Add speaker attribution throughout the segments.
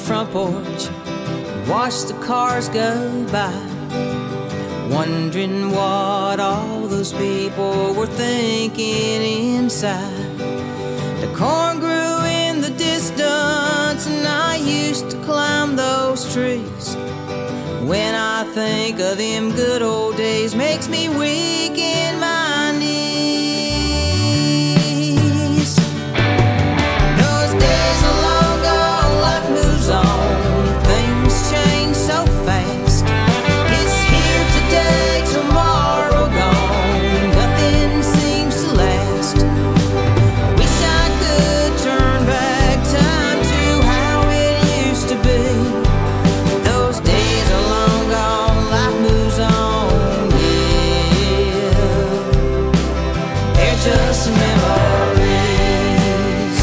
Speaker 1: front porch, watch the cars go by, wondering what all those people were thinking inside. The corn grew in the distance, and I used to climb those trees. When I think of them good old days, makes me weak in my knees. Those days are long gone, life moves on, things change so fast. It's here today, tomorrow gone, nothing seems to last. I wish I could turn back time to how it used to be. Those days are long gone, life moves on, yeah. They're just memories.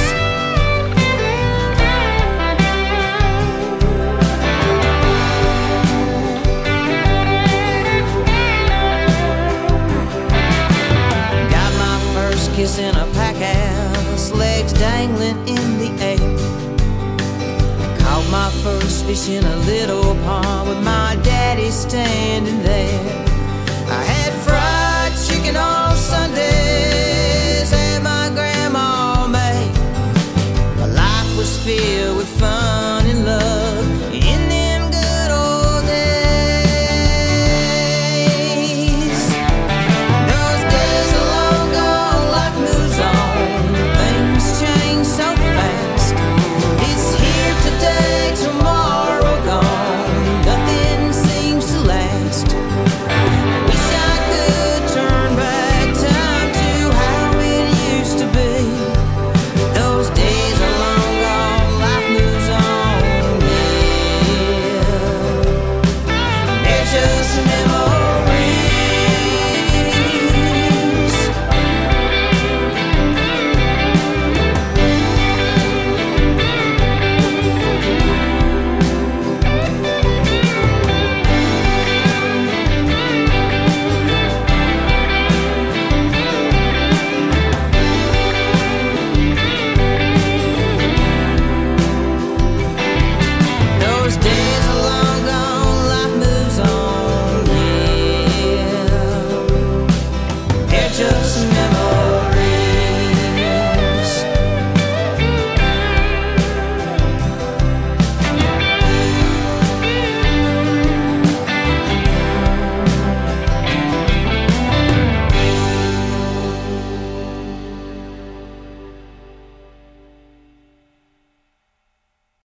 Speaker 1: Got my first kiss in a pack house, legs dangling in the air. Caught my first fish in a little pond with my daddy standing there. I had fried chicken on Sundays that my grandma made. My life was filled with fun and love in them good old days. Those days are long gone, life moves on, things change so fast. It's here today, tomorrow gone, nothing seems to last. Wish I could turn back time to how it used to be. Those days are long gone, life moves on, yeah. They're just memories. Those days